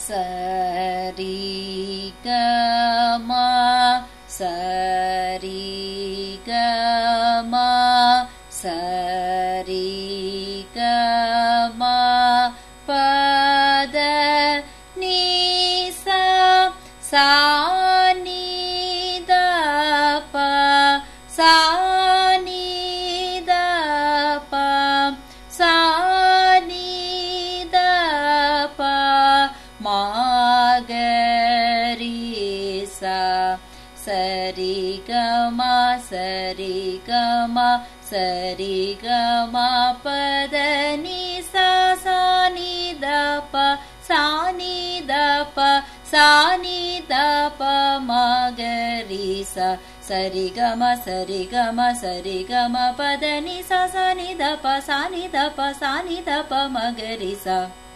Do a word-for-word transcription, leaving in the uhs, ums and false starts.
சரி க ம சரி க ம சரி க ம பத நீ சா சா நீ த ப சா நீ த ப சா நீ த ப மா க ரி சா சரி க ம சரி க ம சரி க ம பத நீ சா சா நீ த ப சா நீ த ப சா நீ த ப ம க ரி சா சரி க ம சரி க ம சரி க ம பத நீ சா சா நீ த ப சா நீ த ப சா நீ த ப ம க ரி சா